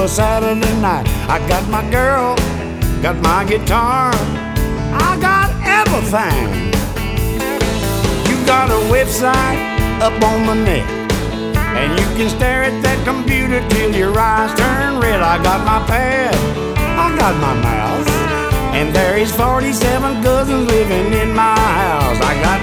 a Saturday night. I got my girl, got my guitar, I got everything. You got a website up on the net, and you can stare at that computer till your eyes turn red. I got my pad, I got my mouse, and there is 47 cousins living in my house. I got